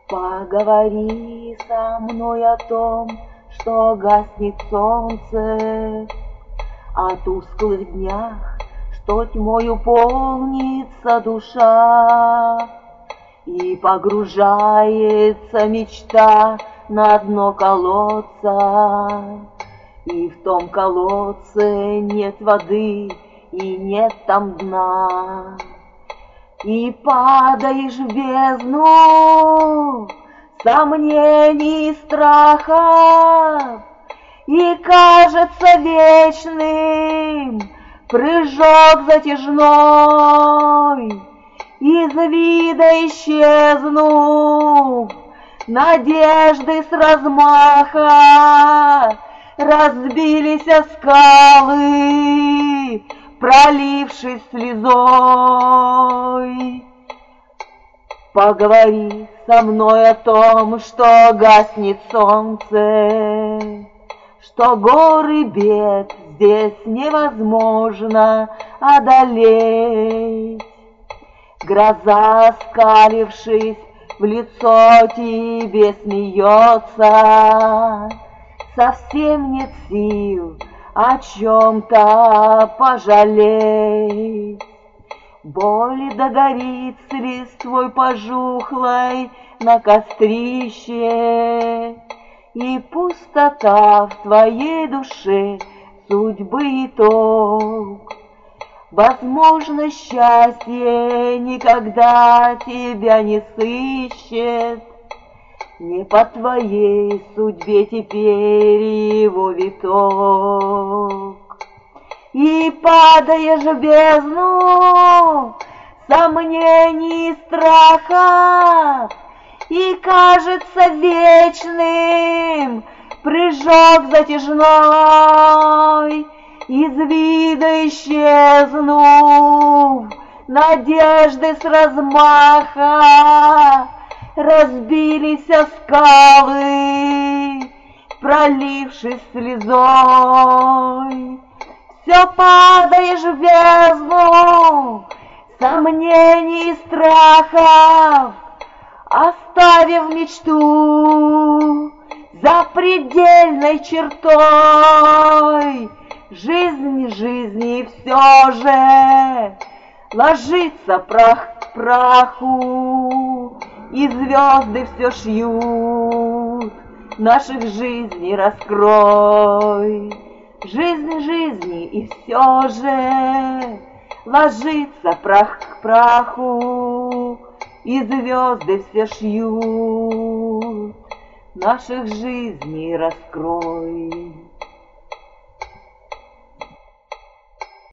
Поговори со мной о том, что гаснет солнце, о тусклых днях, что тьмою полнится душа, и погружается мечта на дно колодца, и в том колодце нет воды, и нет там дна. И падаешь в бездну сомнений и страхов, и кажется вечным прыжок затяжной, из вида исчезнув, надежды с размаха разбились о скалы, пролившись слезой. Поговори со мной о том, что гаснет солнце, что горы бед здесь невозможно одолеть. Гроза, скалившись в лицо, тебе смеется, совсем нет сил о чем-то пожалеть. Боль догорит с листвой пожухлой на кострище, и пустота в твоей душе судьбы итог. Возможно, счастье никогда тебя не сыщет, не по твоей судьбе теперь его виток. И падаешь в бездну сомнений и страха, и кажется вечным прыжок затяжной, из вида исчезнув, надежды с размаха разбились о скалы, пролившись слезой. Все падаешь в бездну сомнений и страхов, оставив мечту за предельной чертой. Жизнь жизни все же ложится прах к праху, и звезды все шьют наших жизней раскрой. Жизнь жизни, и все же ложится прах к праху, и звезды все шьют наших жизней раскрой.